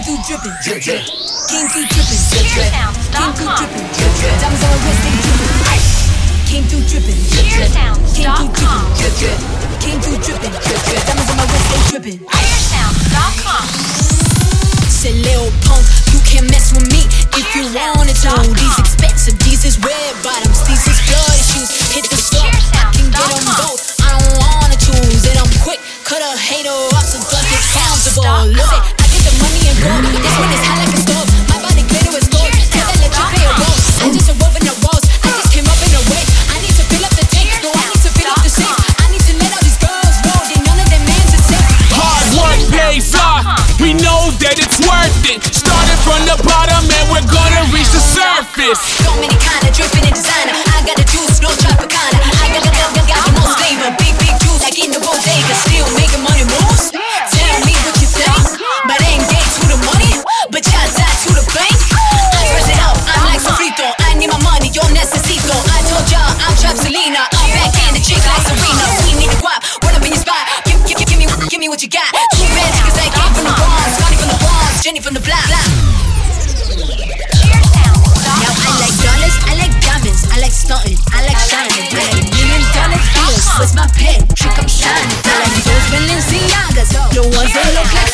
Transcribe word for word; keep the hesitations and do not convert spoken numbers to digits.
through dripping, drip drip. Came through dripping, drip drip. Came through dripping, drip drip. Diamonds on my wrist, they dripping. Came through dripping, drip drip. Came through dripping, drip drip. Came through dripping, drip drip. Diamonds on my wrist, they dripping. Firesound dot com. Said Lil Pump, you can't mess with me if you wanted to. These expensive, these is red bottoms, these is bloody shoes. Hit the slope, I can get them both. I don't wanna choose, and I'm quick. Cut a hater off so God gets comfortable. Look it, I get the money and go. This one is hot like a stove. My body glitter is gold. Tell that let you pay a roll. I just a woven the walls. I just came up in a way. I need to fill up the tank. No, I need to fill up the safe. I need to let all these girls know they none of them mans are safe. Hard work pays off. We know that it's worth it. Started from the bottom and we're gonna reach the surface. So many kind of dripping in designer. I got the juice, no Tropicana. I got the got, got, got the most flavor. Big, big juice like in the bodega. Still making money moves. Tell me what you think. But I ain't gay to the money. But y'all die to the bank. I press it out, I'm like Sofrito. I need my money, yo necesito. I told y'all I'm Trap Selena. I'm back in the chick like Serena. We need to guap, run up in your spot. Give, give, give, give me, give me what you got. Two bad niggas that came from the Bronx. Scotty from the Bronx, Jenny from the block. Now I like dollars, I like diamonds, I like stunting, I like shining, I like million dollar deals. What's my pen? Trick, I'm shining. I like those Balenciagas, the ones that look like